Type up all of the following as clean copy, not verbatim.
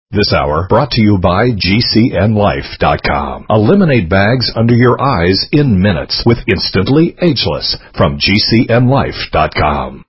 This hour brought to you by GCNLife.com. Eliminate bags under your eyes in minutes with Instantly Ageless from GCNLife.com.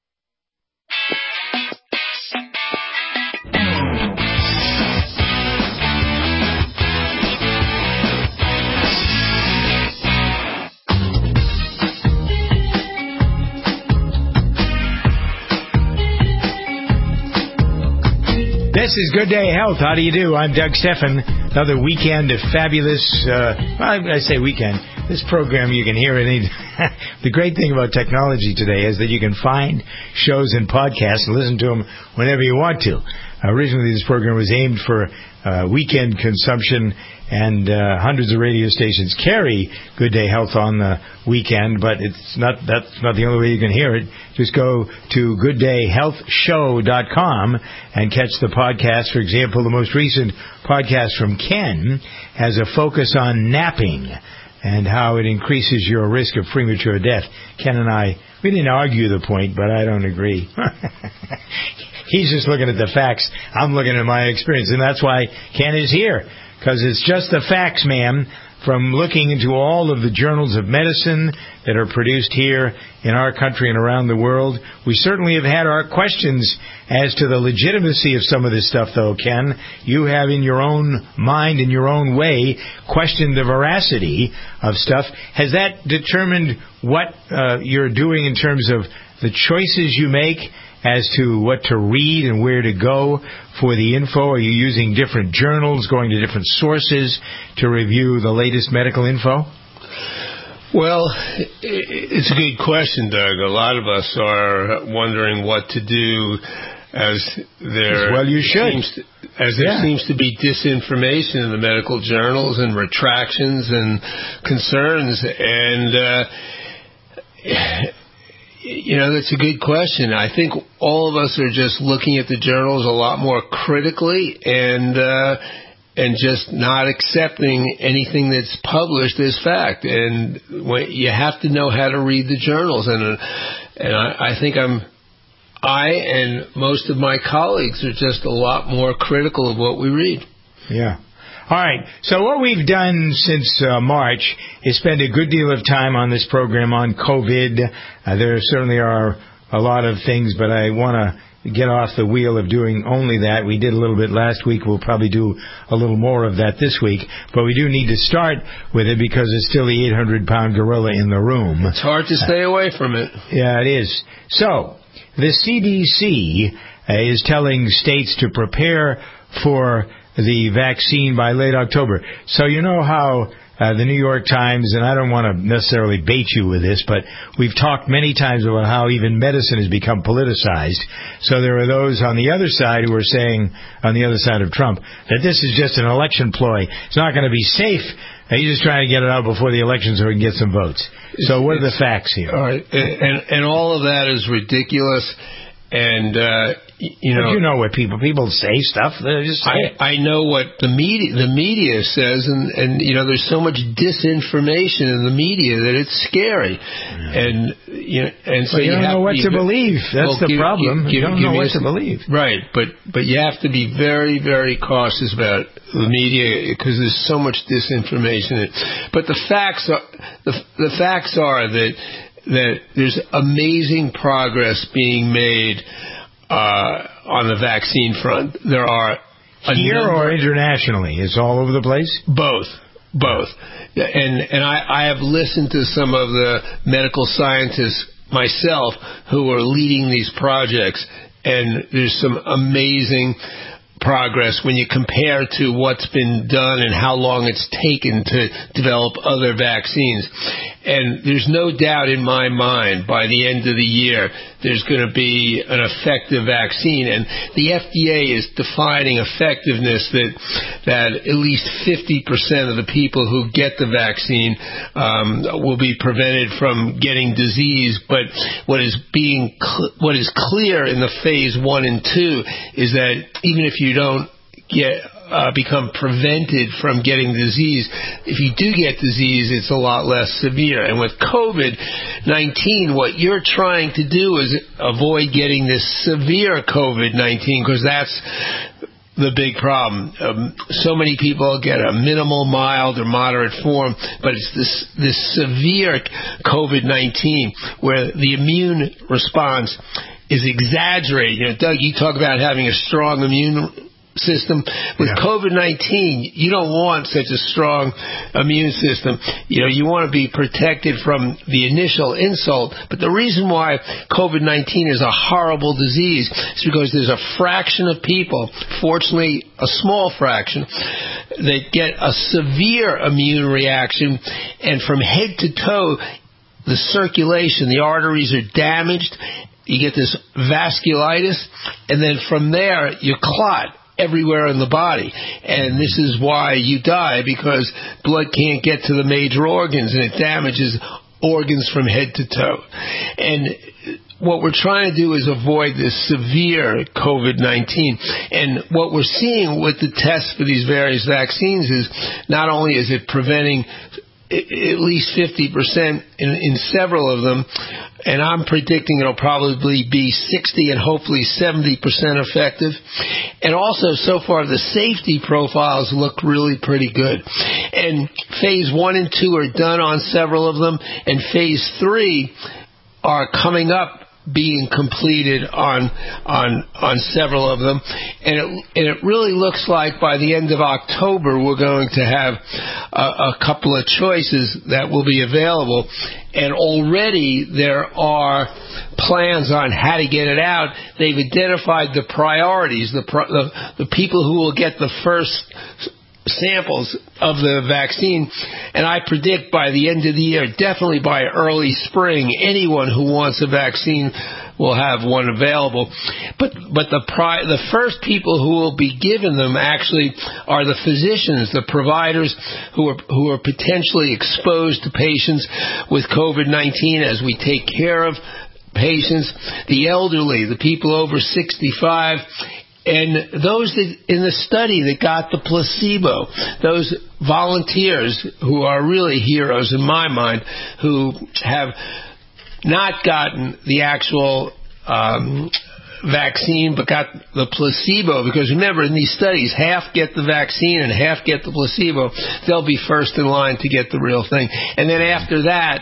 This is Good Day Health. How do you do? I'm Doug Steffen. Another weekend of fabulous, I say weekend. This program you can hear it. The great thing about technology today is that you can find shows and podcasts and listen to them whenever you want to. Originally, this program was aimed for weekend consumption, and hundreds of radio stations carry Good Day Health on the weekend, but that's not the only way you can hear it. Just go to gooddayhealthshow.com and catch the podcast. For example, the most recent podcast from Ken has a focus on napping and how it increases your risk of premature death. Ken and I, we didn't argue the point, but I don't agree. He's just looking at the facts. I'm looking at my experience, and that's why Ken is here, because it's just the facts, man. From looking into all of the journals of medicine that are produced here in our country and around the world, we certainly have had our questions as to the legitimacy of some of this stuff, though, Ken. You have, in your own mind, in your own way, questioned the veracity of stuff. Has that determined what you're doing in terms of the choices you make as to what to read and where to go for the info? Are you using different journals, going to different sources to review the latest medical info? Well, it's a good question, Doug. A lot of us are wondering what to do as there seems to be disinformation in the medical journals and retractions and concerns, and that's a good question. I think all of us are just looking at the journals a lot more critically and just not accepting anything that's published as fact. And you have to know how to read the journals. And I think I and most of my colleagues are just a lot more critical of what we read. Yeah. All right, so what we've done since March is spend a good deal of time on this program on COVID. There certainly are a lot of things, but I want to get off the wheel of doing only that. We did a little bit last week. We'll probably do a little more of that this week. But we do need to start with it because it's still the 800-pound gorilla in the room. It's hard to stay away from it. Yeah, it is. So the CDC is telling states to prepare for the vaccine by late October. So you know how the New York Times, and I don't want to necessarily bait you with this, but we've talked many times about how even medicine has become politicized. So there are those on the other side who are saying, on the other side of Trump, that this is just an election ploy. It's not going to be safe. He's just trying to get it out before the election so he can get some votes. So what are the facts here? All right. And all of that is ridiculous. And but you know what people say stuff. They just say I know what the media says, and there's so much disinformation in the media that it's scary. Yeah. And so you don't know what to believe. That's the problem. You don't know what to believe. Right, but you have to be very, very cautious about the media because there's so much disinformation. But the facts are that there's amazing progress being made on the vaccine front. There are here or internationally? It's all over the place? Both. And I have listened to some of the medical scientists myself who are leading these projects, and there's some amazing progress when you compare to what's been done and how long it's taken to develop other vaccines. And there's no doubt in my mind by the end of the year there's going to be an effective vaccine. And the FDA is defining effectiveness that at least 50% of the people who get the vaccine will be prevented from getting disease. But what is clear in the phase 1 and 2 is that even if you don't become prevented from getting disease, if you do get disease, it's a lot less severe. And with COVID-19, what you're trying to do is avoid getting this severe COVID-19, because that's the big problem. So many people get a minimal, mild, or moderate form, but it's this severe COVID-19 where the immune response is exaggerated. Doug, you talk about having a strong immune system. With COVID-19, you don't want such a strong immune system. You want to be protected from the initial insult. But the reason why COVID-19 is a horrible disease is because there's a fraction of people, fortunately a small fraction, that get a severe immune reaction, and from head to toe, the circulation, the arteries are damaged. You get this vasculitis, and then from there, you clot everywhere in the body. And this is why you die, because blood can't get to the major organs, and it damages organs from head to toe. And what we're trying to do is avoid this severe COVID-19. And what we're seeing with the tests for these various vaccines is not only is it preventing at least 50% in several of them, and I'm predicting it'll probably be 60 and hopefully 70% effective. And also, so far, the safety profiles look really pretty good. And phase 1 and 2 are done on several of them, and phase 3 are coming up, being completed on several of them, and it really looks like by the end of October we're going to have a couple of choices that will be available, and already there are plans on how to get it out. They've identified the priorities, the people who will get the first samples of the vaccine, and I predict by the end of the year, definitely by early spring, anyone who wants a vaccine will have one available. But the first people who will be given them actually are the physicians, the providers who are potentially exposed to patients with COVID-19 as we take care of patients, the elderly, the people over 65, and those in the study that got the placebo, those volunteers who are really heroes in my mind, who have not gotten the actual vaccine but got the placebo, because remember, in these studies, half get the vaccine and half get the placebo. They'll be first in line to get the real thing. And then after that,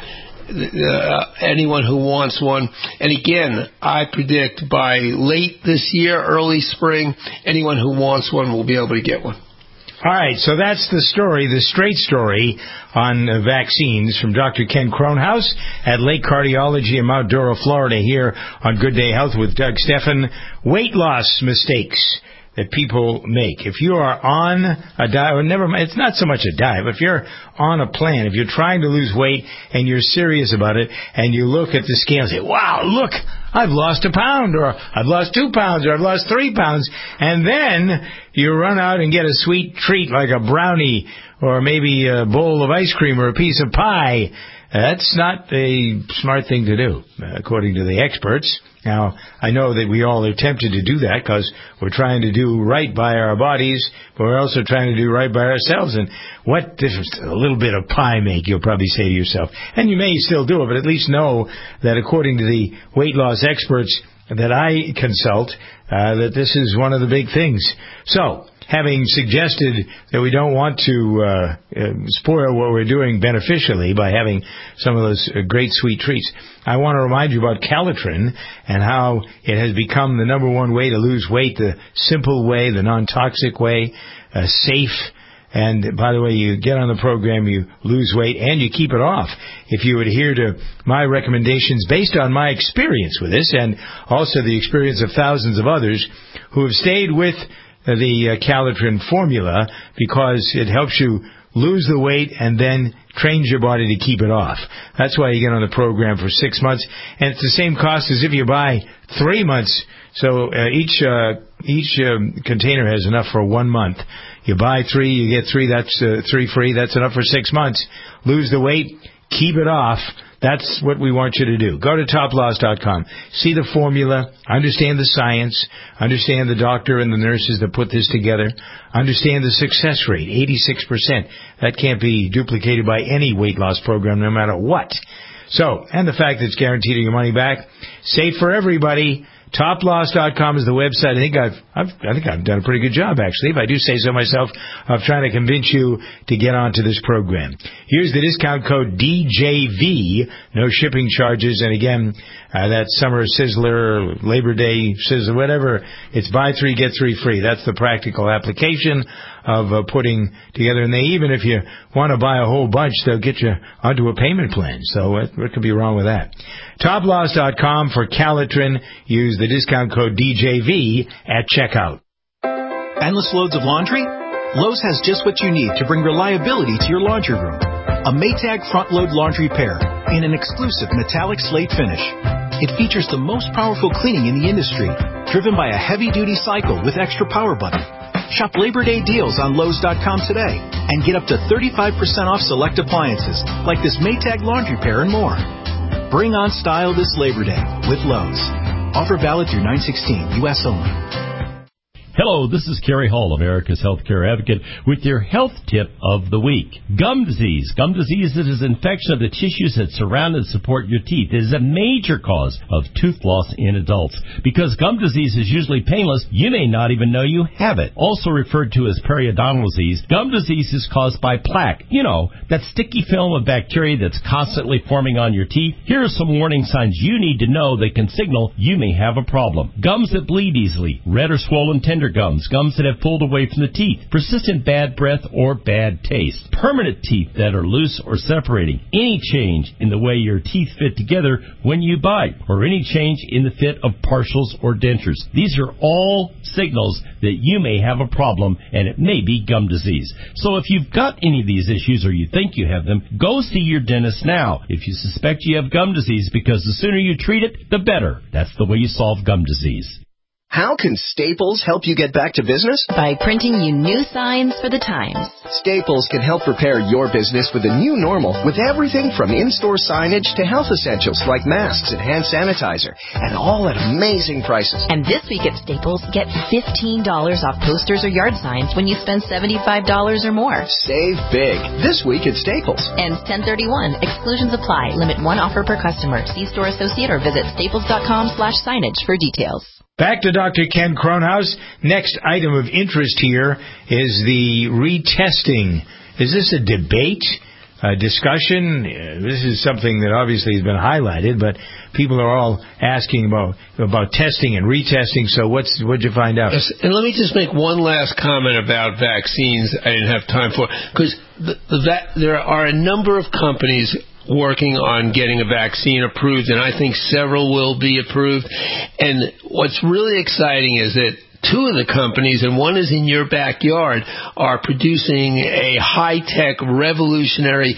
anyone who wants one. And again, I predict by late this year, early spring, anyone who wants one will be able to get one. All right, so that's the story, the straight story on vaccines from Dr. Ken Kronhaus at Lake Cardiology in Mount Dora, Florida, here on Good Day Health with Doug Stephan. Weight loss mistakes that people make. If you are on a diet, or never mind, it's not so much a diet, but if you're on a plan, if you're trying to lose weight and you're serious about it, and you look at the scale and say, wow, look, I've lost a pound, or I've lost 2 pounds, or I've lost 3 pounds, and then you run out and get a sweet treat like a brownie, or maybe a bowl of ice cream or a piece of pie. That's not a smart thing to do, according to the experts. Now, I know that we all are tempted to do that because we're trying to do right by our bodies, but we're also trying to do right by ourselves. And what difference does a little bit of pie make, you'll probably say to yourself. And you may still do it, but at least know that according to the weight loss experts that I consult, that this is one of the big things. So, having suggested that we don't want to spoil what we're doing beneficially by having some of those great sweet treats, I want to remind you about Calitrin and how it has become the number one way to lose weight, the simple way, the non-toxic way, safe. And by the way, you get on the program, you lose weight, and you keep it off. If you adhere to my recommendations based on my experience with this, and also the experience of thousands of others who have stayed with the Calitrin formula, because it helps you lose the weight and then trains your body to keep it off. That's why you get on the program for 6 months, and it's the same cost as if you buy 3 months. So each container has enough for 1 month. You buy 3, you get 3. That's 3 free. That's enough for 6 months. Lose the weight, keep it off. That's what we want you to do. Go to toploss.com. See the formula. Understand the science. Understand the doctor and the nurses that put this together. Understand the success rate, 86%. That can't be duplicated by any weight loss program, no matter what. So, and the fact that it's guaranteed your money back. Safe for everybody. Toploss.com is the website. I think I've done a pretty good job, actually, if I do say so myself, of trying to convince you to get onto this program. Here's the discount code DJV, no shipping charges, and again, that Summer Sizzler, Labor Day Sizzler, whatever, it's buy 3, get 3 free. That's the practical application of putting together. And even if you want to buy a whole bunch, they'll get you onto a payment plan. So what could be wrong with that? Toploss.com for Calitrin. Use the discount code DJV at checkout. Endless loads of laundry? Lowe's has just what you need to bring reliability to your laundry room. A Maytag front-load laundry pair in an exclusive metallic slate finish. It features the most powerful cleaning in the industry, driven by a heavy-duty cycle with extra power button. Shop Labor Day deals on Lowe's.com today and get up to 35% off select appliances like this Maytag laundry pair and more. Bring on style this Labor Day with Lowe's. Offer valid through 9/16, U.S. only. Hello, this is Kerry Hall, America's Healthcare Advocate, with your health tip of the week. Gum disease. Gum disease is an infection of the tissues that surround and support your teeth. It is a major cause of tooth loss in adults. Because gum disease is usually painless, you may not even know you have it. Also referred to as periodontal disease, gum disease is caused by plaque. You know, that sticky film of bacteria that's constantly forming on your teeth. Here are some warning signs you need to know that can signal you may have a problem. Gums that bleed easily, red or swollen tender gums, gums that have pulled away from the teeth, persistent bad breath or bad taste, permanent teeth that are loose or separating, any change in the way your teeth fit together when you bite, or any change in the fit of partials or dentures. These are all signals that you may have a problem, and it may be gum disease. So if you've got any of these issues or you think you have them, go see your dentist now if you suspect you have gum disease, because the sooner you treat it, the better. That's the way you solve gum disease. How can Staples help you get back to business? By printing you new signs for the times. Staples can help prepare your business for the new normal with everything from in-store signage to health essentials like masks and hand sanitizer, and all at amazing prices. And this week at Staples, get $15 off posters or yard signs when you spend $75 or more. Save big this week at Staples. Ends 10/31. Exclusions apply. Limit one offer per customer. See store associate or visit staples.com/signage for details. Back to Dr. Ken Kronhaus. Next item of interest here is the retesting. Is this a debate, a discussion? This is something that obviously has been highlighted, but people are all asking about testing and retesting. So what'd you find out? Yes, and let me just make one last comment about vaccines. I didn't have time for, because there are a number of companies working on getting a vaccine approved, and I think several will be approved. And what's really exciting is that two of the companies, and one is in your backyard, are producing a high-tech, revolutionary,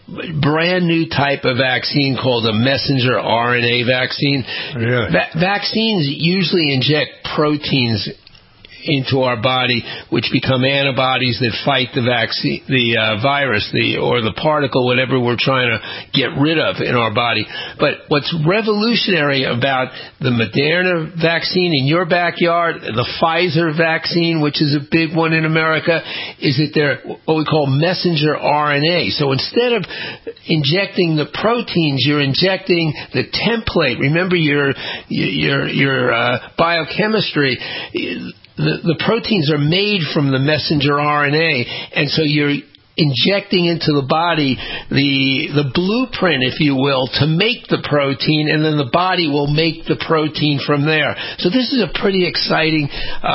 brand new type of vaccine called a messenger RNA vaccine. Really? Vaccines usually inject proteins into our body, which become antibodies that fight the vaccine, the virus, or the particle, whatever we're trying to get rid of in our body. But what's revolutionary about the Moderna vaccine in your backyard, the Pfizer vaccine, which is a big one in America, is that they're what we call messenger RNA. So instead of injecting the proteins, you're injecting the template. Remember your biochemistry. The proteins are made from the messenger RNA, and so you're injecting into the body the blueprint, if you will, to make the protein, and then the body will make the protein from there. So this is a pretty exciting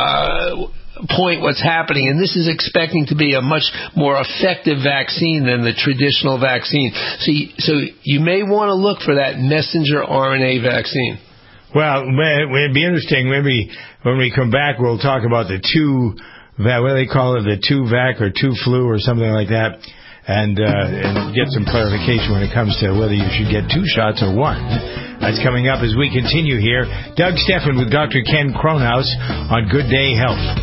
point what's happening, and this is expecting to be a much more effective vaccine than the traditional vaccine. So you may want to look for that messenger RNA vaccine. Well, it'd be interesting. Maybe when we come back, we'll talk about the what do they call it, the 2-vac or 2-flu or something like that, and get some clarification when it comes to whether you should get 2 shots or 1. That's coming up as we continue here. Doug Steffen with Dr. Ken Kronhaus on Good Day Health.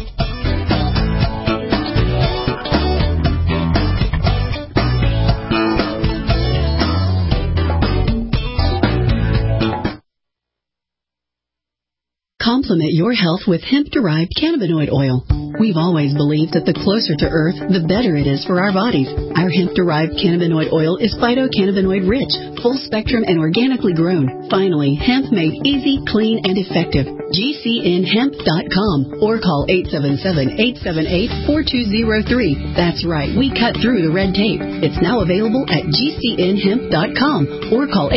Complement your health with hemp-derived cannabinoid oil. We've always believed that the closer to Earth, the better it is for our bodies. Our hemp-derived cannabinoid oil is phytocannabinoid-rich, full-spectrum, and organically grown. Finally, hemp made easy, clean, and effective. GCNhemp.com or call 877-878-4203. That's right, we cut through the red tape. It's now available at GCNhemp.com or call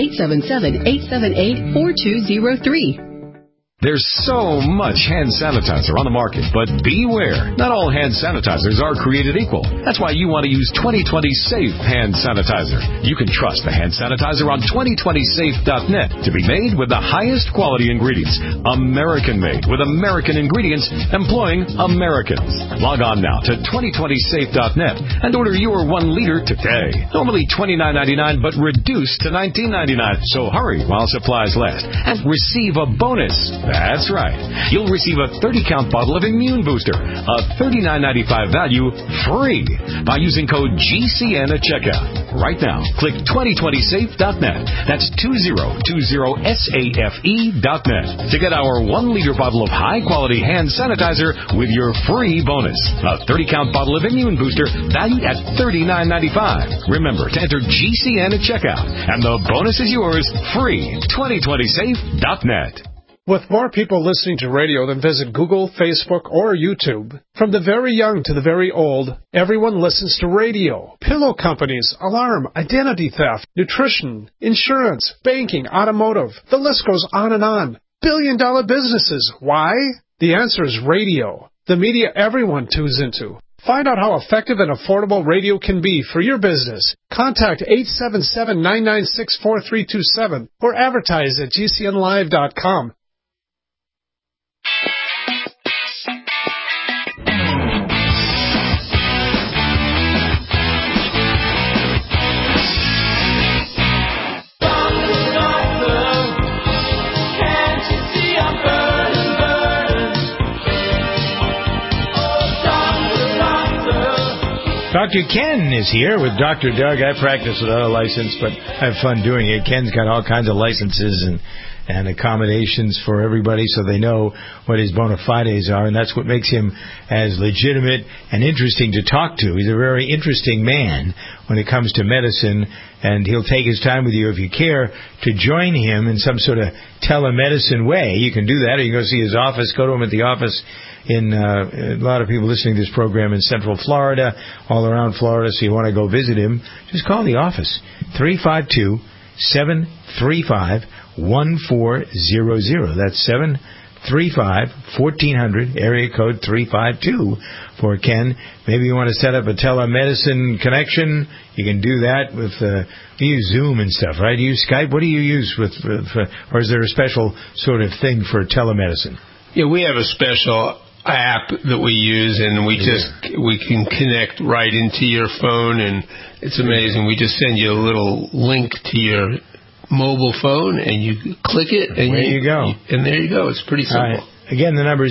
877-878-4203. There's so much hand sanitizer on the market, but beware. Not all hand sanitizers are created equal. That's why you want to use 2020 Safe Hand Sanitizer. You can trust the hand sanitizer on 2020safe.net to be made with the highest quality ingredients. American-made with American ingredients employing Americans. Log on now to 2020safe.net and order your 1 liter today. Normally $29.99, but reduced to $19.99. So hurry while supplies last and receive a bonus. That's right. You'll receive a 30-count bottle of Immune Booster, a $39.95 value, free by using code GCN at checkout. Right now, click 2020safe.net. That's 2020safe.net to get our 1 liter bottle of high-quality hand sanitizer with your free bonus. A 30-count bottle of Immune Booster valued at $39.95. Remember to enter GCN at checkout, and the bonus is yours free. 2020safe.net. With more people listening to radio than visit Google, Facebook, or YouTube, from the very young to the very old, everyone listens to radio. Pillow companies, alarm, identity theft, nutrition, insurance, banking, automotive. The list goes on and on. Billion-dollar businesses. Why? The answer is radio. The media everyone tunes into. Find out how effective and affordable radio can be for your business. Contact 877-996-4327 or advertise at GCNlive.com. Dr. Ken is here with Dr. Doug. I practice without a license, but I have fun doing it. Ken's got all kinds of licenses and accommodations for everybody so they know what his bona fides are, and that's what makes him as legitimate and interesting to talk to. He's a very interesting man when it comes to medicine, and he'll take his time with you if you care to join him in some sort of telemedicine way. You can do that, or you can go see his office, go to him at the office in a lot of people listening to this program in Central Florida, all around Florida, so you want to go visit him, just call the office, 352-735-1400. That's 735-1400, area code 352 for Ken. Maybe you want to set up a telemedicine connection. You can do that with you use Zoom and stuff, right? You use Skype. What do you use or is there a special sort of thing for telemedicine? Yeah, we have a special app that we use, and we can connect right into your phone, and it's amazing. We just send you a little link to your mobile phone, and you click it, and there you go. And there you go. It's pretty simple. Right. Again, the number is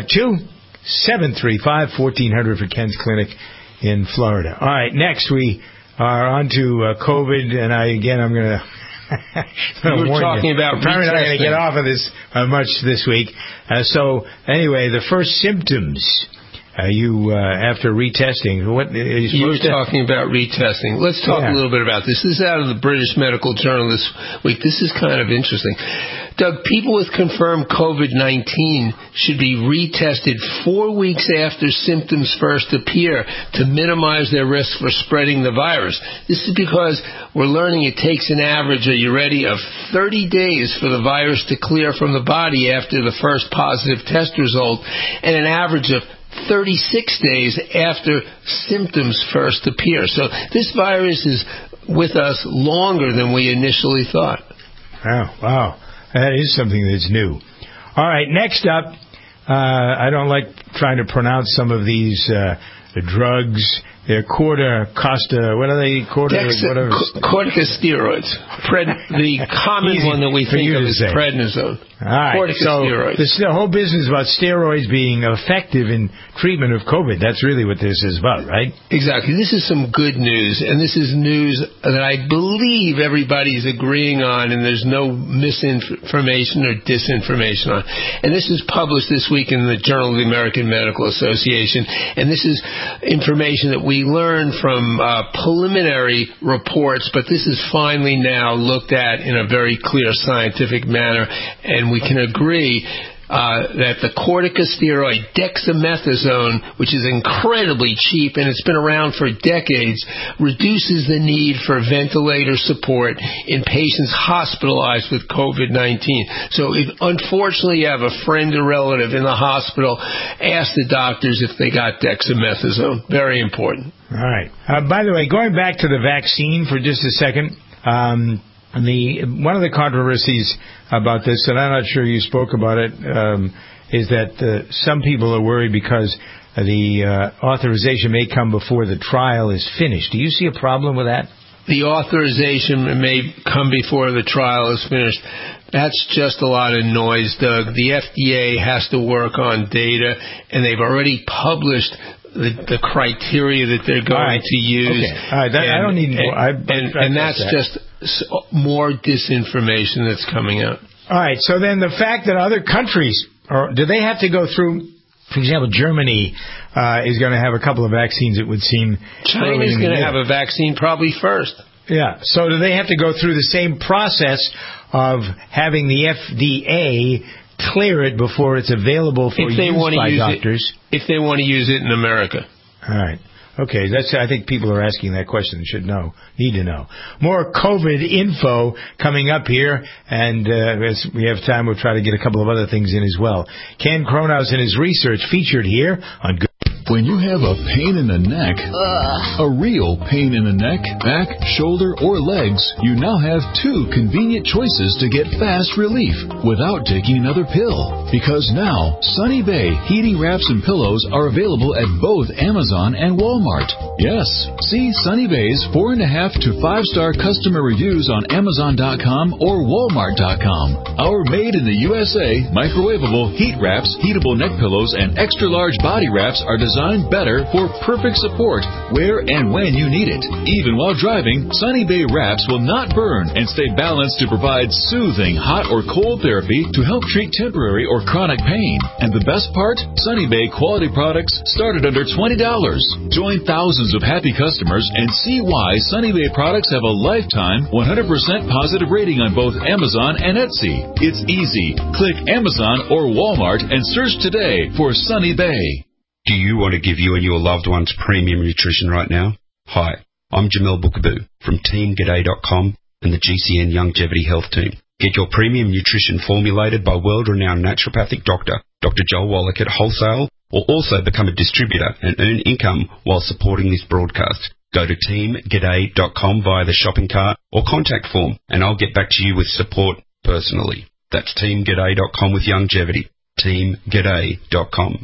352-735-1400 for Ken's Clinic in Florida. All right, next we are on to COVID, and I'm going to... You were talking about I'm probably not going to get off of this much this week. So anyway, the first symptoms after retesting. What you were talking about retesting. Let's talk a little bit about this. This is out of the British Medical Journal this week. This is kind of interesting. Doug, people with confirmed COVID-19 should be retested 4 weeks after symptoms first appear to minimize their risk for spreading the virus. This is because we're learning it takes an average, are you ready, of 30 days for the virus to clear from the body after the first positive test result, and an average of 36 days after symptoms first appear. So this virus is with us longer than we initially thought. Wow. That is something that's new. All right, next up, I don't like trying to pronounce some of these drugs They're corticosteroids. The common one that we think of is prednisone. All right. Corticosteroids. So the whole business about steroids being effective in treatment of COVID. That's really what this is about, right? Exactly. This is some good news, and this is news that I believe everybody's agreeing on, and there's no misinformation or disinformation on. And this is published this week in the Journal of the American Medical Association, and this is information that we learned from preliminary reports, but this is finally now looked at in a very clear scientific manner, and we can agree that the corticosteroid dexamethasone, which is incredibly cheap and it's been around for decades, reduces the need for ventilator support in patients hospitalized with COVID-19. So if unfortunately you have a friend or relative in the hospital, ask the doctors if they got dexamethasone. Very important. All right. By the way, going back to the vaccine for just a second, one of the controversies about this, and I'm not sure you spoke about it, is that some people are worried because the authorization may come before the trial is finished. Do you see a problem with that? The authorization may come before the trial is finished. That's just a lot of noise, Doug. The FDA has to work on data, and they've already published the criteria that they're going to use. Okay. All right. I don't need more. And that's just more disinformation that's coming out. All right. So then the fact that other countries, do they have to go through, for example, Germany is going to have a couple of vaccines, it would seem. China's going to have a vaccine probably first. Yeah. So do they have to go through the same process of having the FDA clear it before it's available for use by doctors? If they want to use it in America. All right. Okay, I think people are asking that question, need to know. More COVID info coming up here, and as we have time, we'll try to get a couple of other things in as well. Ken Cronhaus and his research featured here on Good. When you have a pain in the neck, a real pain in the neck, back, shoulder, or legs, you now have two convenient choices to get fast relief without taking another pill. Because now, Sunny Bay heating wraps and pillows are available at both Amazon and Walmart. Yes, see Sunny Bay's 4.5 to 5-star customer reviews on Amazon.com or Walmart.com. Our made in the USA, microwavable heat wraps, heatable neck pillows, and extra-large body wraps are designed better for perfect support where and when you need it. Even while driving, Sunny Bay wraps will not burn and stay balanced to provide soothing hot or cold therapy to help treat temporary or chronic pain. And the best part? Sunny Bay quality products start at under $20. Join thousands of happy customers and see why Sunny Bay products have a lifetime 100% positive rating on both Amazon and Etsy. It's easy. Click Amazon or Walmart and search today for Sunny Bay. Do you want to give you and your loved ones premium nutrition right now? Hi, I'm Jamel Bookaboo from TeamGaday.com and the GCN Longevity Health Team. Get your premium nutrition formulated by world-renowned naturopathic doctor, Dr. Joel Wallach at wholesale, or also become a distributor and earn income while supporting this broadcast. Go to TeamGaday.com via the shopping cart or contact form, and I'll get back to you with support personally. That's TeamGaday.com with longevity. TeamGaday.com.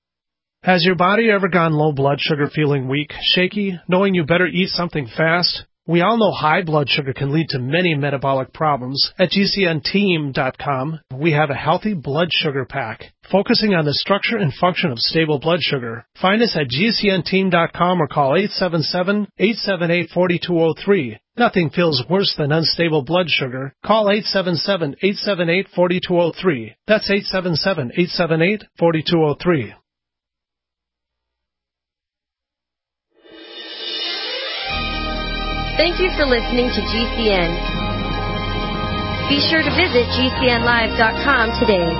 Has your body ever gone low blood sugar, feeling weak, shaky, knowing you better eat something fast? We all know high blood sugar can lead to many metabolic problems. At GCNteam.com, we have a healthy blood sugar pack, focusing on the structure and function of stable blood sugar. Find us at GCNteam.com or call 877-878-4203. Nothing feels worse than unstable blood sugar. Call 877-878-4203. That's 877-878-4203. Thank you for listening to GCN. Be sure to visit GCNlive.com today.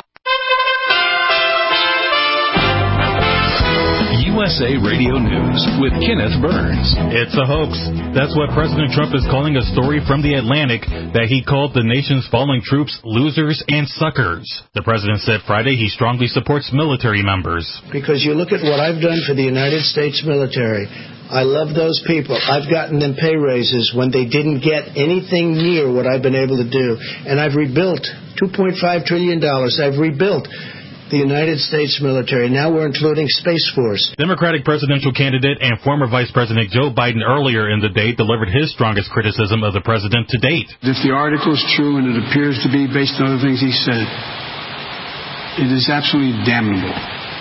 USA Radio News with Kenneth Burns. It's a hoax. That's what President Trump is calling a story from The Atlantic that he called the nation's falling troops losers and suckers. The president said Friday he strongly supports military members. Because you look at what I've done for the United States military. I love those people. I've gotten them pay raises when they didn't get anything near what I've been able to do. And I've rebuilt $2.5 trillion. I've rebuilt the United States military. Now we're including Space Force. Democratic presidential candidate and former Vice President Joe Biden earlier in the day delivered his strongest criticism of the president to date. If the article is true, and it appears to be based on the things he said, it is absolutely damnable.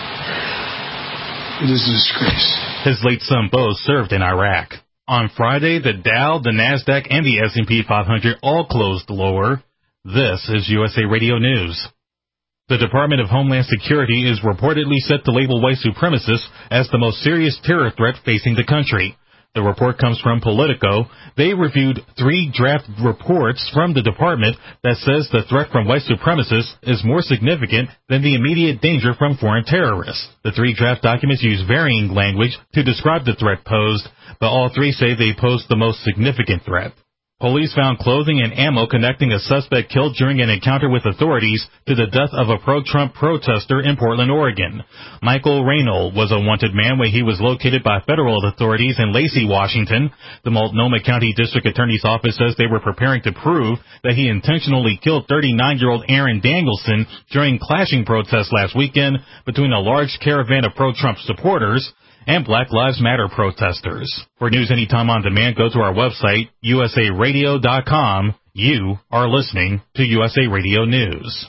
It is a disgrace. His late son, Bo, served in Iraq. On Friday, the Dow, the NASDAQ, and the S&P 500 all closed lower. This is USA Radio News. The Department of Homeland Security is reportedly set to label white supremacists as the most serious terror threat facing the country. The report comes from Politico. They reviewed 3 draft reports from the department that says the threat from white supremacists is more significant than the immediate danger from foreign terrorists. The 3 draft documents use varying language to describe the threat posed, but all 3 say they pose the most significant threat. Police found clothing and ammo connecting a suspect killed during an encounter with authorities to the death of a pro-Trump protester in Portland, Oregon. Michael Raynol was a wanted man when he was located by federal authorities in Lacey, Washington. The Multnomah County District Attorney's Office says they were preparing to prove that he intentionally killed 39-year-old Aaron Danielson during clashing protests last weekend between a large caravan of pro-Trump supporters and Black Lives Matter protesters. For news anytime on demand, go to our website, usaradio.com. You are listening to USA Radio News.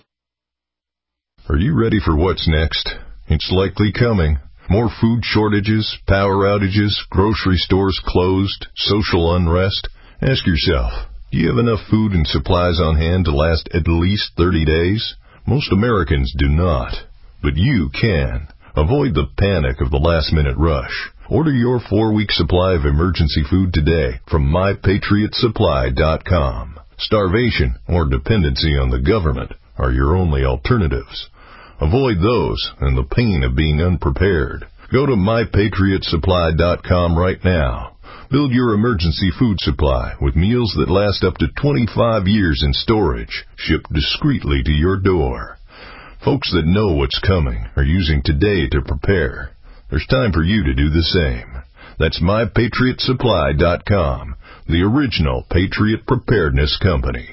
Are you ready for what's next? It's likely coming. More food shortages, power outages, grocery stores closed, social unrest. Ask yourself, do you have enough food and supplies on hand to last at least 30 days? Most Americans do not, but you can. Avoid the panic of the last-minute rush. Order your 4-week supply of emergency food today from MyPatriotSupply.com. Starvation or dependency on the government are your only alternatives. Avoid those and the pain of being unprepared. Go to MyPatriotSupply.com right now. Build your emergency food supply with meals that last up to 25 years in storage, shipped discreetly to your door. Folks that know what's coming are using today to prepare. There's time for you to do the same. That's MyPatriotSupply.com, the original Patriot Preparedness Company.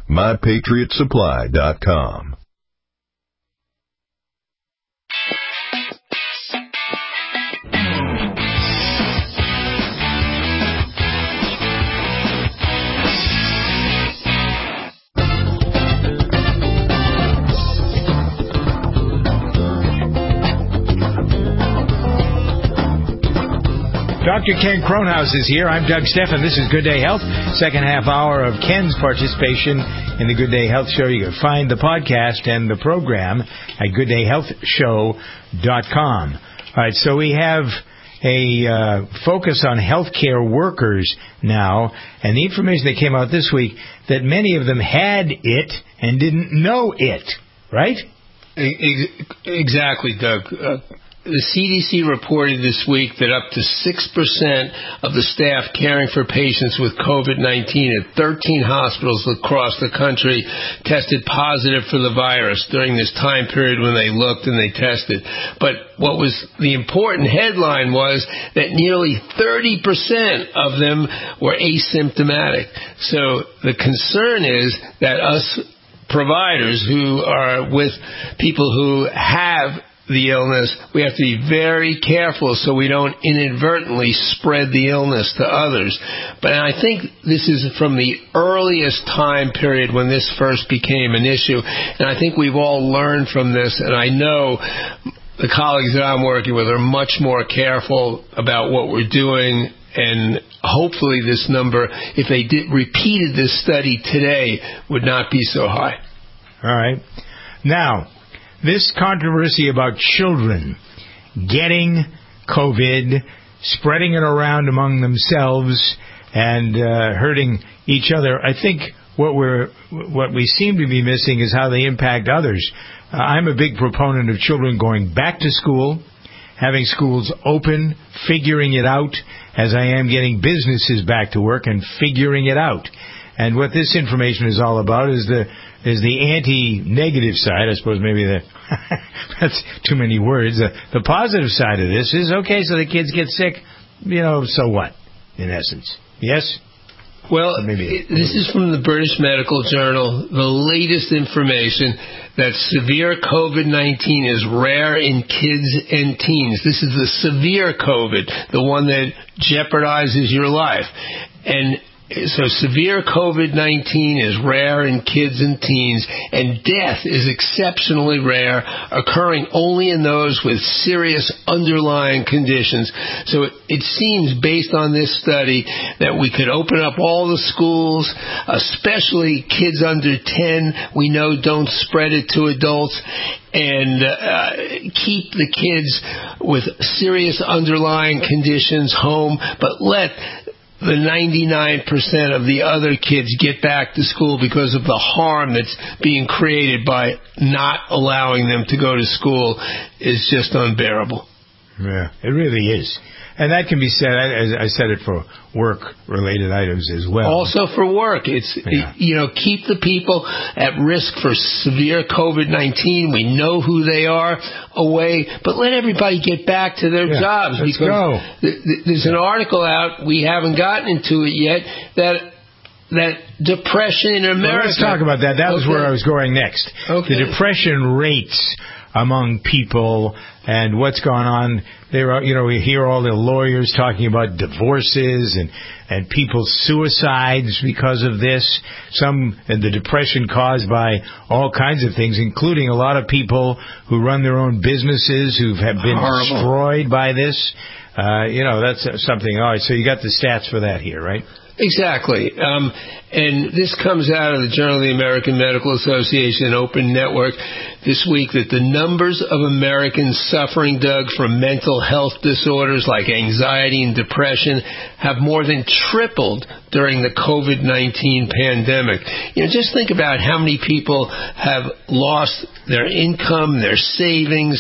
MyPatriotSupply.com. Dr. Ken Kronhaus is here. I'm Doug Stephan. This is Good Day Health. Second half hour of Ken's participation in the Good Day Health Show. You can find the podcast and the program at gooddayhealthshow.com. All right, so we have a focus on healthcare workers now, and the information that came out this week that many of them had it and didn't know it, right? Exactly, Doug. The CDC reported this week that up to 6% of the staff caring for patients with COVID-19 at 13 hospitals across the country tested positive for the virus during this time period when they looked and they tested. But what was the important headline was that nearly 30% of them were asymptomatic. So the concern is that us providers who are with people who have the illness, we have to be very careful so we don't inadvertently spread the illness to others. But I think this is from the earliest time period when this first became an issue, and I think we've all learned from this, and I know the colleagues that I'm working with are much more careful about what we're doing, and hopefully this number, if they repeated this study today, would not be so high. All right. Now, this controversy about children getting COVID, spreading it around among themselves, and hurting each other, I think what we seem to be missing is how they impact others. I'm a big proponent of children going back to school, having schools open, figuring it out, as I am getting businesses back to work and figuring it out. And what this information is all about is the anti-negative side. I suppose maybe that's too many words. The positive side of this is, okay, so the kids get sick, so what, in essence? Yes? Well, this is from the British Medical Journal, the latest information that severe COVID-19 is rare in kids and teens. This is the severe COVID, the one that jeopardizes your life. And so severe COVID-19 is rare in kids and teens, and death is exceptionally rare, occurring only in those with serious underlying conditions. So it seems, based on this study, that we could open up all the schools, especially kids under 10. We know don't spread it to adults. And keep the kids with serious underlying conditions home, but let the 99% of the other kids get back to school, because of the harm that's being created by not allowing them to go to school is just unbearable. Yeah, it really is. And that can be said, I said it for work-related items as well. Also for work. Keep the people at risk for severe COVID-19. We know who they are away, but let everybody get back to their jobs. Let's go. There's an article out, we haven't gotten into it yet, that depression in America... Well, let's talk about that. That was where I was going next. Okay. The depression rates among people and what's going on. We hear all the lawyers talking about divorces and people's suicides because of this. The depression caused by all kinds of things, including a lot of people who run their own businesses who have been destroyed by this. That's something. All right, so you got the stats for that here, right? Exactly. And this comes out of the Journal of the American Medical Association Open Network this week, that the numbers of Americans suffering, Doug, from mental health disorders like anxiety and depression have more than tripled during the COVID-19 pandemic. Just think about how many people have lost their income, their savings,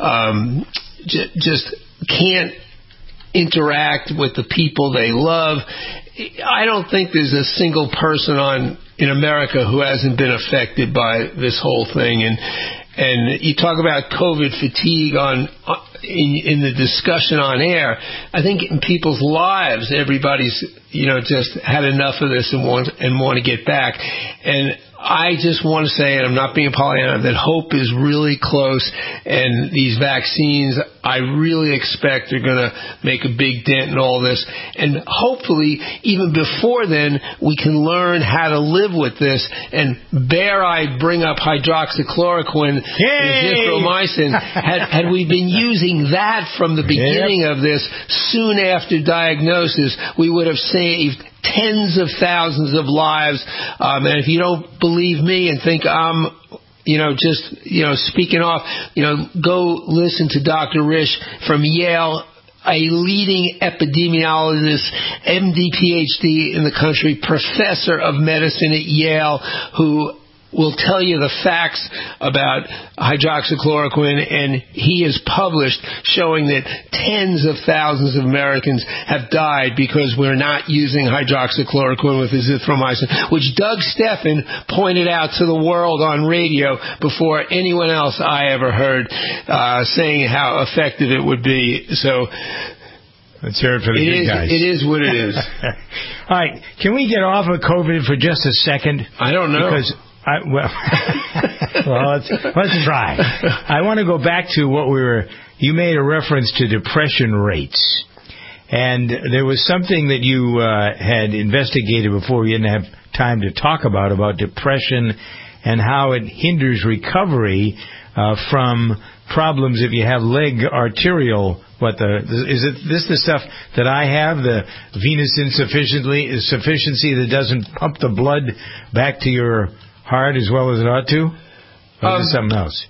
just can't interact with the people they love. I don't think there's a single person in America who hasn't been affected by this whole thing. And you talk about COVID fatigue in the discussion on air. I think in people's lives, everybody's just had enough of this and want to get back. And I just want to say, and I'm not being Pollyanna, that hope is really close, and these vaccines, I really expect are going to make a big dent in all this. And hopefully, even before then, we can learn how to live with this. And I bring up hydroxychloroquine, azithromycin. Had we been using that from the beginning of this, soon after diagnosis, we would have saved tens of thousands of lives. And if you don't believe me and think I'm speaking off, go listen to Dr. Risch from Yale, a leading epidemiologist, MD, PhD in the country, professor of medicine at Yale, who will tell you the facts about hydroxychloroquine, and he has published showing that tens of thousands of Americans have died because we're not using hydroxychloroquine with azithromycin, which Doug Steffen pointed out to the world on radio before anyone else I ever heard, saying how effective it would be. So let's hear it for the big guys. It is what it is. All right, can we get off of COVID for just a second? I don't know. Because let's try. I want to go back to you made a reference to depression rates. And there was something that you had investigated before we didn't have time to talk about depression and how it hinders recovery from problems if you have leg arterial. Is this the stuff that I have, the venous insufficiency that doesn't pump the blood back to your heart as well as it ought to? Or is it something else?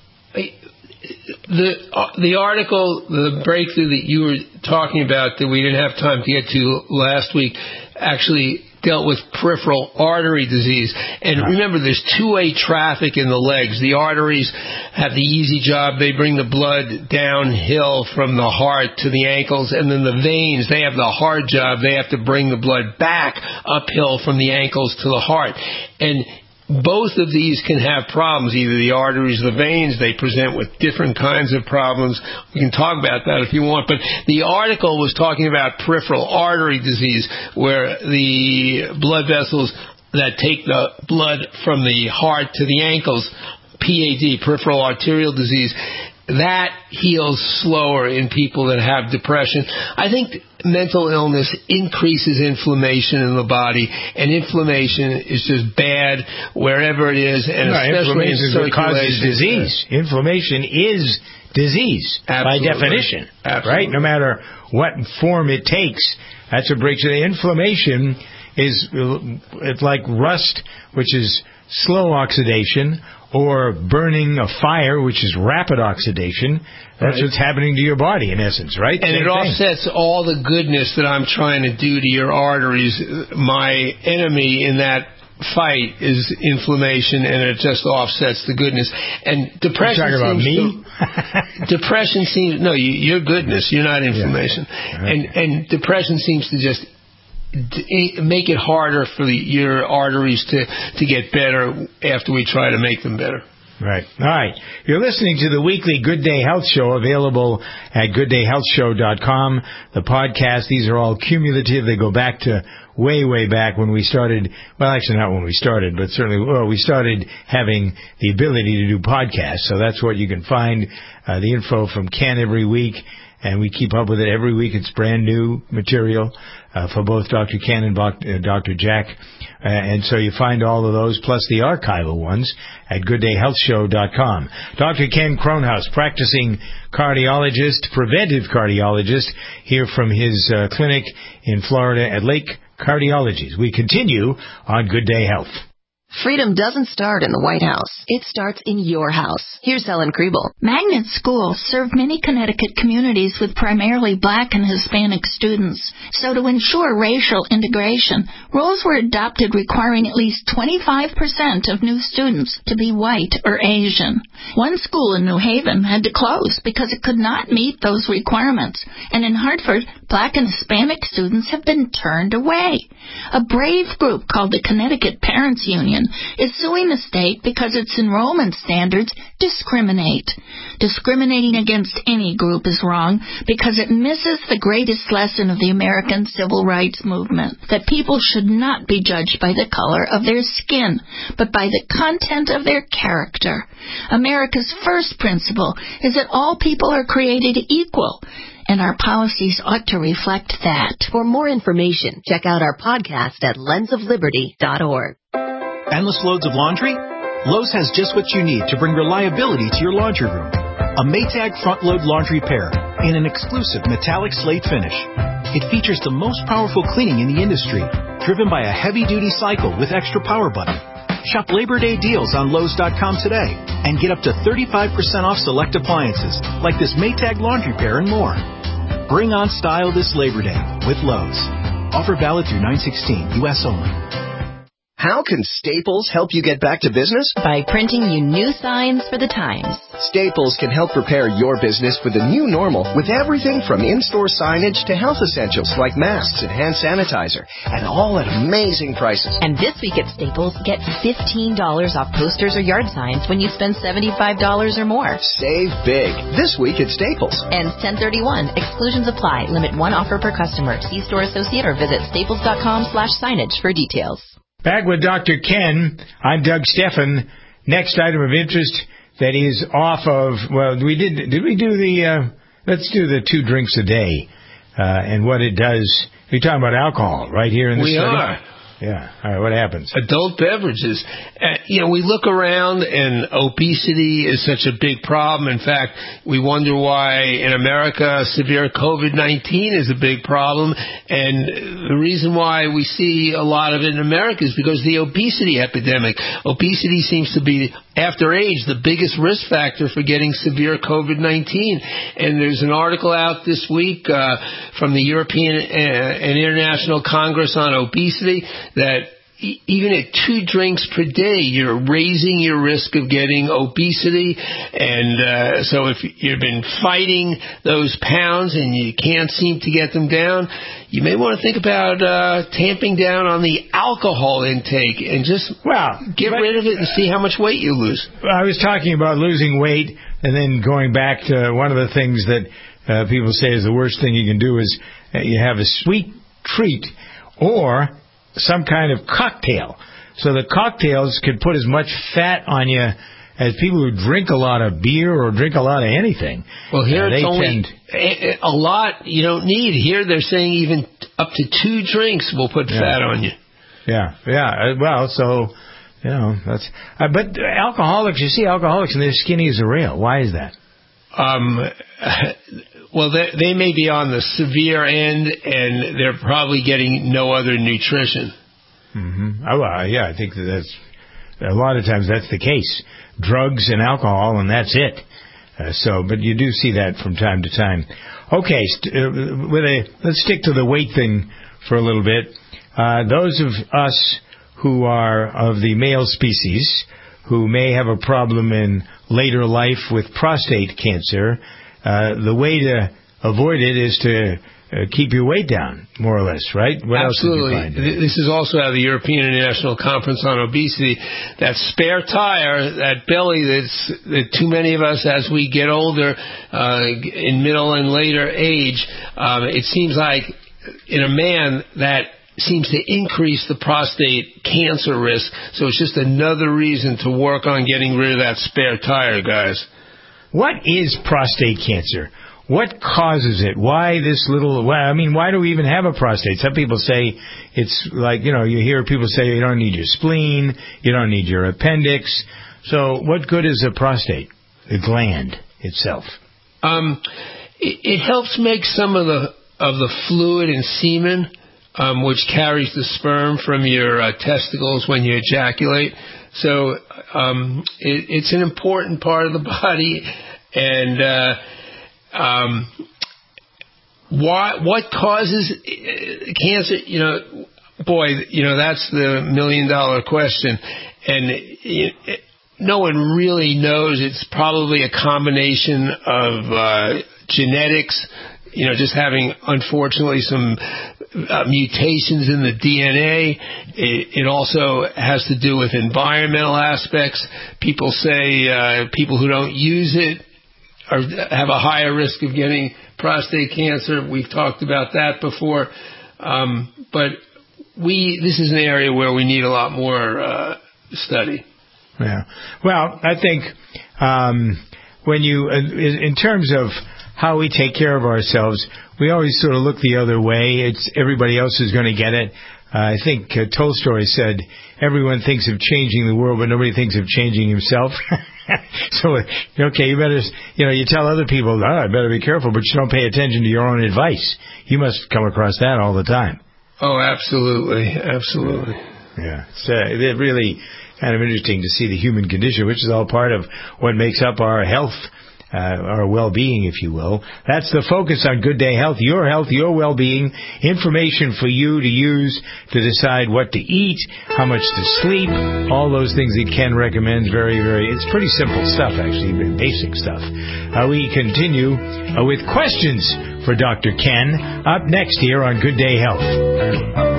The article, the breakthrough that you were talking about that we didn't have time to get to last week, actually dealt with peripheral artery disease. And remember, there's two-way traffic in the legs. The arteries have the easy job. They bring the blood downhill from the heart to the ankles. And then the veins, they have the hard job. They have to bring the blood back uphill from the ankles to the heart. And both of these can have problems, either the arteries or the veins. They present with different kinds of problems. We can talk about that if you want. But the article was talking about peripheral artery disease, where the blood vessels that take the blood from the heart to the ankles, PAD, peripheral arterial disease, that heals slower in people that have depression. I think mental illness increases inflammation in the body, and inflammation is just bad wherever it is, and especially in circulation. Inflammation is what causes disease. Inflammation is disease. Absolutely. By definition. Absolutely. Right? No matter what form it takes, that's what breaks it. Inflammation is it's like rust, which is slow oxidation, or burning a fire, which is rapid oxidation. That's what's happening to your body, in essence, right? And it offsets all the goodness that I'm trying to do to your arteries. My enemy in that fight is inflammation, and it just offsets the goodness. And depression. You're talking about me? Depression seems... No, you're goodness. You're not inflammation. Yeah. And depression seems to just make it harder for your arteries to get better after we try to make them better. Right. All right. You're listening to the weekly Good Day Health Show, available at gooddayhealthshow.com. The podcast, these are all cumulative. They go back to way back when we started. Well, actually not when we started, but certainly we started having the ability to do podcasts. So that's what you can find, the info from Ken every week. And we keep up with it every week. It's brand new material for both Dr. Ken and Dr. Jack. And so you find all of those, plus the archival ones, at gooddayhealthshow.com. Dr. Ken Kronhaus, practicing cardiologist, preventive cardiologist, here from his clinic in Florida at Lake Cardiologies. We continue on Good Day Health. Freedom doesn't start in the White House. It starts in your house. Here's Helen Kriebel. Magnet schools serve many Connecticut communities with primarily Black and Hispanic students. So to ensure racial integration, rules were adopted requiring at least 25% of new students to be white or Asian. One school in New Haven had to close because it could not meet those requirements. And in Hartford, Black and Hispanic students have been turned away. A brave group called the Connecticut Parents Union is suing the state because its enrollment standards discriminate. Discriminating against any group is wrong because it misses the greatest lesson of the American civil rights movement, that people should not be judged by the color of their skin, but by the content of their character. America's first principle is that all people are created equal, and our policies ought to reflect that. For more information, check out our podcast at lensofliberty.org. Endless loads of laundry? Lowe's has just what you need to bring reliability to your laundry room. A Maytag front-load laundry pair in an exclusive metallic slate finish. It features the most powerful cleaning in the industry, driven by a heavy-duty cycle with extra power button. Shop Labor Day deals on Lowe's.com today and get up to 35% off select appliances like this Maytag laundry pair and more. Bring on style this Labor Day with Lowe's. Offer valid through 9/16, U.S. only. How can Staples help you get back to business? By printing you new signs for the times. Staples can help prepare your business for the new normal with everything from in-store signage to health essentials like masks and hand sanitizer, and all at amazing prices. And this week at Staples, get $15 off posters or yard signs when you spend $75 or more. Save big this week at Staples. And 1031, exclusions apply. Limit one offer per customer. See store associate or visit staples.com/signage for details. Back with Dr. Ken, I'm Doug Steffen. Next item of interest that is off of, well, did we do the, let's do the 2 drinks a day, and what it does. We're talking about alcohol right here in the study. We are. Yeah. All right, what happens? Adult beverages. We look around, and obesity is such a big problem. In fact, we wonder why in America severe COVID-19 is a big problem. And the reason why we see a lot of it in America is because of the obesity epidemic. Obesity seems to be, after age, the biggest risk factor for getting severe COVID-19. And there's an article out this week from the European and International Congress on Obesity that even at 2 drinks per day, you're raising your risk of getting obesity. And so if you've been fighting those pounds and you can't seem to get them down, you may want to think about tamping down on the alcohol intake and just get rid of it and see how much weight you lose. I was talking about losing weight and then going back to one of the things that people say is the worst thing you can do is you have a sweet treat or some kind of cocktail. So the cocktails could put as much fat on you as people who drink a lot of beer or drink a lot of anything. Well, here it's only a lot you don't need. Here they're saying even up to 2 drinks will put fat on you. Yeah. Well, so, that's... but alcoholics, you see alcoholics and they're skinny as a rail. Why is that? Well, they may be on the severe end, and they're probably getting no other nutrition. Mm-hmm. I think that's a lot of times that's the case. Drugs and alcohol, and that's it. But you do see that from time to time. Okay, let's stick to the weight thing for a little bit. Those of us who are of the male species who may have a problem in later life with prostate cancer, the way to avoid it is to keep your weight down, more or less, right? What Absolutely. else did you find? This is also out of the European International Conference on Obesity. That spare tire, that belly that too many of us as we get older, in middle and later age, it seems like in a man that seems to increase the prostate cancer risk. So it's just another reason to work on getting rid of that spare tire, guys. What is prostate cancer? What causes it? Why this little... why do we even have a prostate? Some people say it's like, you hear people say you don't need your spleen, you don't need your appendix. So what good is a prostate, the gland itself? It helps make some of the fluid and semen, which carries the sperm from your testicles when you ejaculate. So it's an important part of the body. And what causes cancer? That's the $1 million question. And no one really knows. It's probably a combination of genetics, just having, unfortunately, some mutations in the DNA. It also has to do with environmental aspects. People say people who don't use it have a higher risk of getting prostate cancer. We've talked about that before. But this is an area where we need a lot more study. Yeah. Well, I think when you, in terms of how we take care of ourselves, we always sort of look the other way. It's everybody else is going to get it. I think Tolstoy said, everyone thinks of changing the world, but nobody thinks of changing himself. So, okay, you better, you tell other people, I better be careful, but you don't pay attention to your own advice. You must come across that all the time. Oh, absolutely. Absolutely. Yeah. It's really kind of interesting to see the human condition, which is all part of what makes up our health, our well-being, if you will. That's the focus on Good Day Health, your well-being, information for you to use to decide what to eat, how much to sleep, all those things that Ken recommends. It's pretty simple stuff, actually, basic stuff. We continue with questions for Dr. Ken up next here on Good Day Health.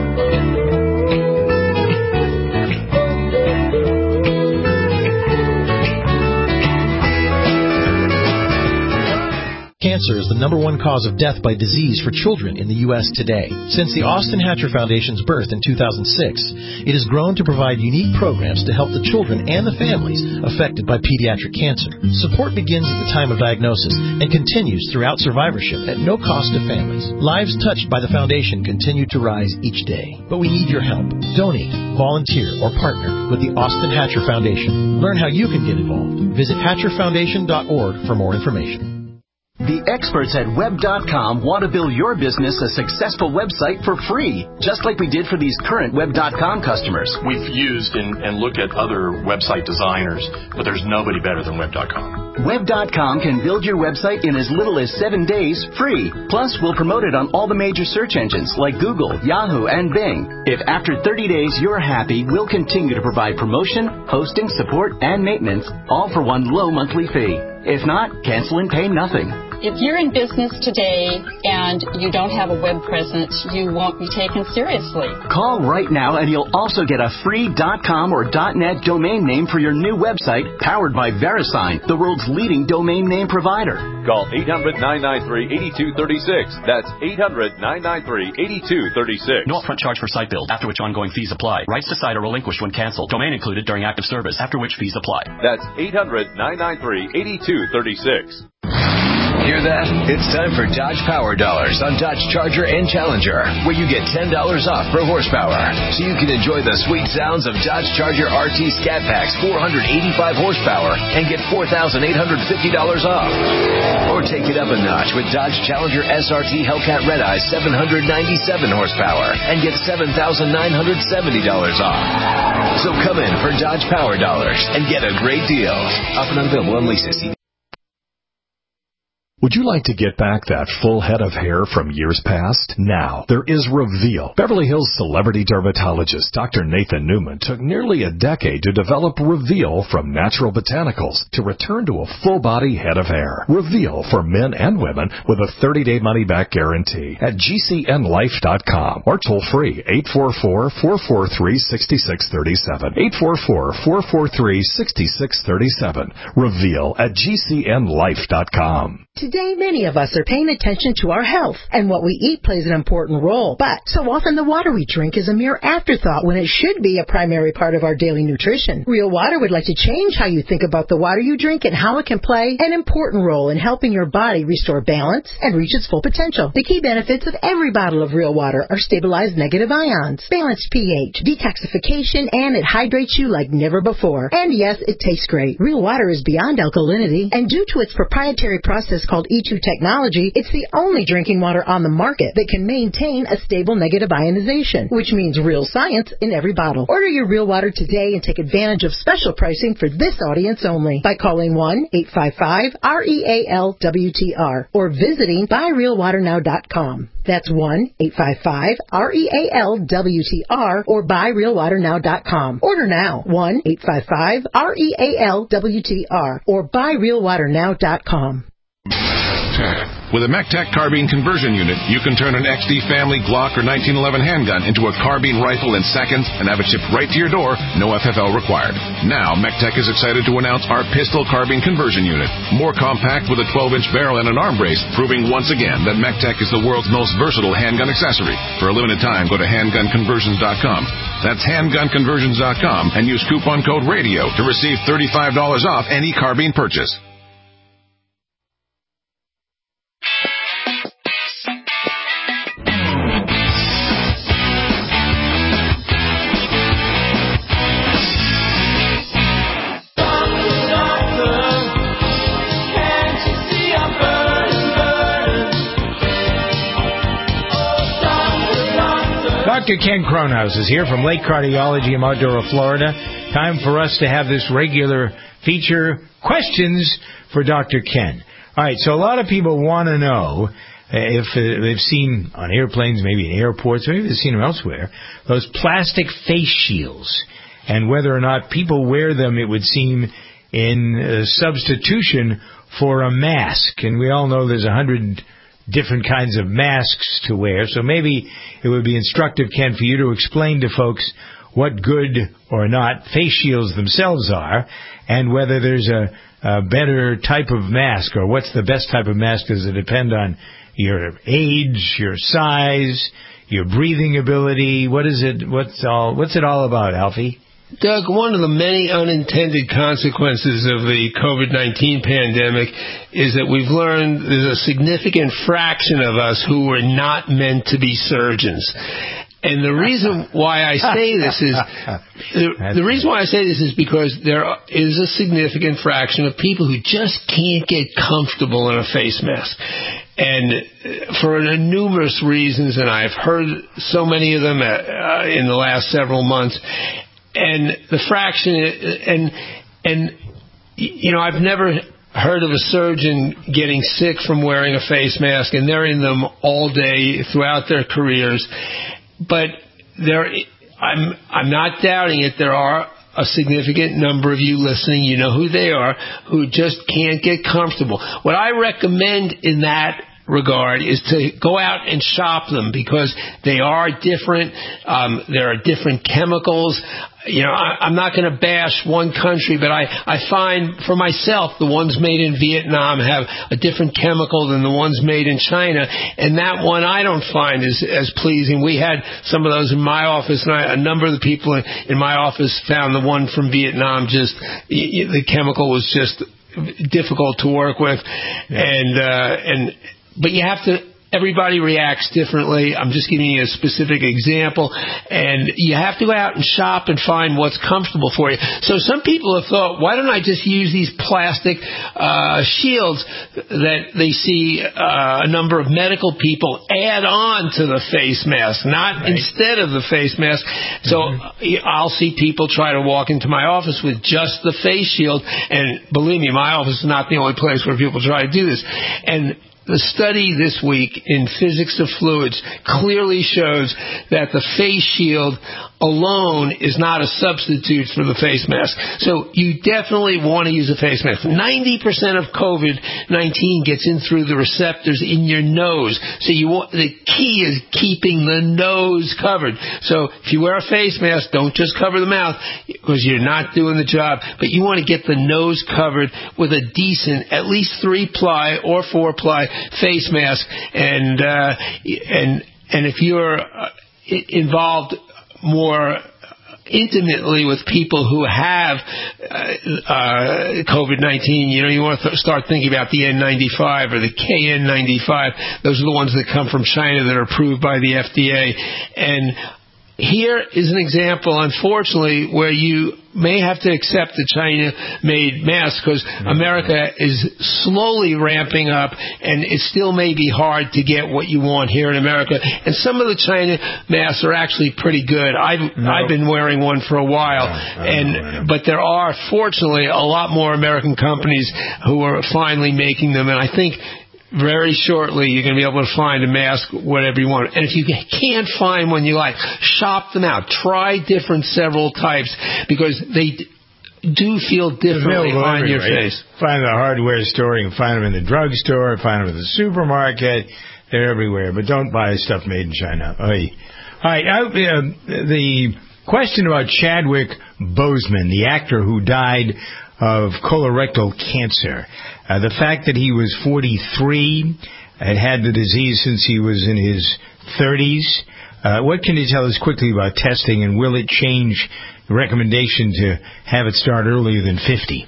Cancer is the number 1 cause of death by disease for children in the U.S. today. Since the Austin Hatcher Foundation's birth in 2006, it has grown to provide unique programs to help the children and the families affected by pediatric cancer. Support begins at the time of diagnosis and continues throughout survivorship at no cost to families. Lives touched by the foundation continue to rise each day. But we need your help. Donate, volunteer, or partner with the Austin Hatcher Foundation. Learn how you can get involved. Visit HatcherFoundation.org for more information. The experts at Web.com want to build your business a successful website for free, just like we did for these current Web.com customers. We've used and looked at other website designers, but there's nobody better than Web.com. Web.com can build your website in as little as 7 days, free. Plus, we'll promote it on all the major search engines like Google, Yahoo, and Bing. If after 30 days you're happy, we'll continue to provide promotion, hosting, support, and maintenance, all for one low monthly fee. If not, cancel and pay nothing. If you're in business today and you don't have a web presence, you won't be taken seriously. Call right now and you'll also get a free .com or .net domain name for your new website powered by VeriSign, the world's leading domain name provider. Call 800-993-8236. That's 800-993-8236. No upfront charge for site build, after which ongoing fees apply. Rights to site are relinquished when canceled. Domain included during active service, after which fees apply. That's 800-993-8236. Hear that? It's time for Dodge Power Dollars on Dodge Charger and Challenger, where you get $10 off per horsepower. So you can enjoy the sweet sounds of Dodge Charger RT Scat Pack's 485 horsepower and get $4,850 off. Or take it up a notch with Dodge Challenger SRT Hellcat Red Eye 797 horsepower and get $7,970 off. So come in for Dodge Power Dollars and get a great deal. Offer not available on leases. Would you like to get back that full head of hair from years past? Now, there is Reveal. Beverly Hills celebrity dermatologist Dr. Nathan Newman took nearly a decade to develop Reveal from natural botanicals to return to a full-body head of hair. Reveal for men and women with a 30-day money-back guarantee at GCNlife.com or toll-free 844-443-6637. 844-443-6637. Reveal at GCNlife.com. Today, many of us are paying attention to our health, and what we eat plays an important role. But so often the water we drink is a mere afterthought when it should be a primary part of our daily nutrition. Real Water would like to change how you think about the water you drink and how it can play an important role in helping your body restore balance and reach its full potential. The key benefits of every bottle of Real Water are stabilized negative ions, balanced pH, detoxification, and it hydrates you like never before. And yes, it tastes great. Real Water is beyond alkalinity, and due to its proprietary process called E2 technology, it's the only drinking water on the market that can maintain a stable negative ionization, which means real science in every bottle. Order your Real Water today and take advantage of special pricing for this audience only by calling 1-855-REAL-WTR or visiting buyrealwaternow.com. That's 1-855-REAL-WTR or buyrealwaternow.com. Order now. 1-855-REAL-WTR or buyrealwaternow.com. With a MECTEC carbine conversion unit, you can turn an XD family Glock or 1911 handgun into a carbine rifle in seconds and have it shipped right to your door, no FFL required. Now, MECTEC is excited to announce our pistol carbine conversion unit. More compact with a 12-inch barrel and an arm brace, proving once again that MECTEC is the world's most versatile handgun accessory. For a limited time, go to handgunconversions.com. That's handgunconversions.com and use coupon code RADIO to receive $35 off any carbine purchase. Dr. Ken Cronhaus is here from Lake Cardiology in Mount Florida. Time for us to have this regular feature, Questions for Dr. Ken. All right, so a lot of people want to know if they've seen on airplanes, maybe in airports, maybe they've seen them elsewhere, those plastic face shields, and whether or not people wear them, it would seem, in substitution for a mask. And we all know there's 100 different kinds of masks to wear, so maybe it would be instructive, Ken, for you to explain to folks what good or not face shields themselves are, and whether there's a better type of mask, or what's the best type of mask. Does it depend on your age, your size, your breathing ability? What is it? What's it all about, Alfie? Doug, one of the many unintended consequences of the COVID-19 pandemic is that we've learned there's a significant fraction of us who were not meant to be surgeons. And the reason why I say this is because there is a significant fraction of people who just can't get comfortable in a face mask. And for numerous reasons, and I've heard so many of them in the last several months. And the fraction, and you know, I've never heard of a surgeon getting sick from wearing a face mask, and they're in them all day throughout their careers. But I'm not doubting it. There are a significant number of you listening, you know who they are, who just can't get comfortable. What I recommend in that regard is to go out and shop them, because they are different. There are different chemicals. You know, I'm not going to bash one country, but I find for myself the ones made in Vietnam have a different chemical than the ones made in China, and that one I don't find as pleasing. We had some of those in my office, and a number of the people in my office found the one from Vietnam just the chemical was just difficult to work with, but you have to. Everybody reacts differently. I'm just giving you a specific example. And you have to go out and shop and find what's comfortable for you. So some people have thought, why don't I just use these plastic shields that they see a number of medical people add on to the face mask, not instead of the face mask. So I'll see people try to walk into my office with just the face shield. And believe me, my office is not the only place where people try to do this. And the study this week in Physics of Fluids clearly shows that the face shield alone is not a substitute for the face mask. So you definitely want to use a face mask. 90% of COVID-19 gets in through the receptors in your nose. So the key is keeping the nose covered. So if you wear a face mask, don't just cover the mouth, because you're not doing the job. But you want to get the nose covered with a decent, at least 3-ply or 4-ply face mask. And if you're involved more intimately with people who have COVID-19, you want to start thinking about the N95 or the KN95. Those are the ones that come from China that are approved by the FDA. And here is an example, unfortunately, where you may have to accept the China-made mask, because America is slowly ramping up, and it still may be hard to get what you want here in America. And some of the China masks are actually pretty good. I've been wearing one for a while, but there are, fortunately, a lot more American companies who are finally making them, and I think very shortly you're going to be able to find a mask, whatever you want. And if you can't find one you like, shop them out. Try several types, because they do feel differently on your face. Find the hardware store. You can find them in the drugstore. Find them in the supermarket. They're everywhere. But don't buy stuff made in China. All right. The question about Chadwick Boseman, the actor who died of colorectal cancer. The fact that he was 43, had the disease since he was in his 30s. What can you tell us quickly about testing, and will it change the recommendation to have it start earlier than 50?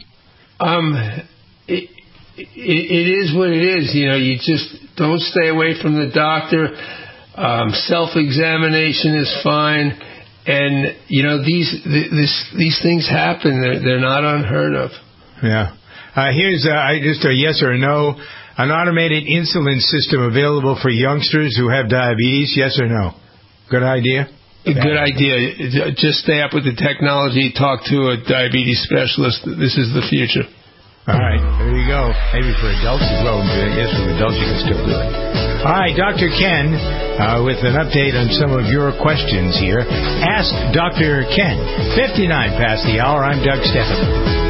It is what it is. You just don't stay away from the doctor. Self-examination is fine. And, these things happen. They're not unheard of. Yeah. Here's just a yes or no. An automated insulin system available for youngsters who have diabetes, yes or no? Good idea? Good idea. Just stay up with the technology. Talk to a diabetes specialist. This is the future. All right, there you go. Maybe for adults as well. Yes, for adults you can still do it. All right, Dr. Ken, with an update on some of your questions here. Ask Dr. Ken. 59 past the hour. I'm Doug Stephan.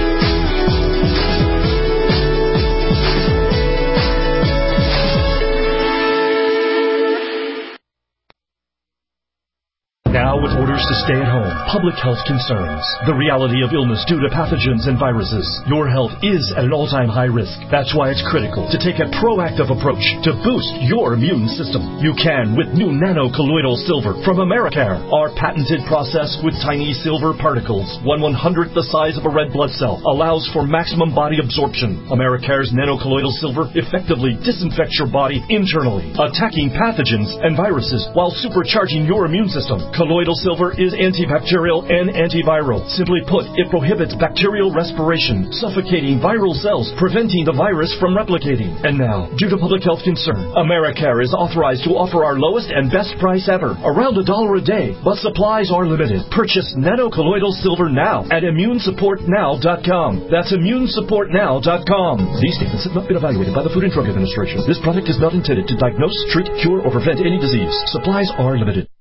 Now, with orders to stay at home, public health concerns, the reality of illness due to pathogens and viruses, your health is at an all-time high risk. That's why it's critical to take a proactive approach to boost your immune system. You can with new nano-colloidal silver from Americare. Our patented process with tiny silver particles, 1/100th the size of a red blood cell, allows for maximum body absorption. Americare's nano-colloidal silver effectively disinfects your body internally, attacking pathogens and viruses while supercharging your immune system. Colloidal silver is antibacterial and antiviral. Simply put, it prohibits bacterial respiration, suffocating viral cells, preventing the virus from replicating. And now, due to public health concern, Americare is authorized to offer our lowest and best price ever, around $1 a day, but supplies are limited. Purchase nanocolloidal silver now at immunesupportnow.com. That's immunesupportnow.com. These statements have not been evaluated by the Food and Drug Administration. This product is not intended to diagnose, treat, cure, or prevent any disease. Supplies are limited.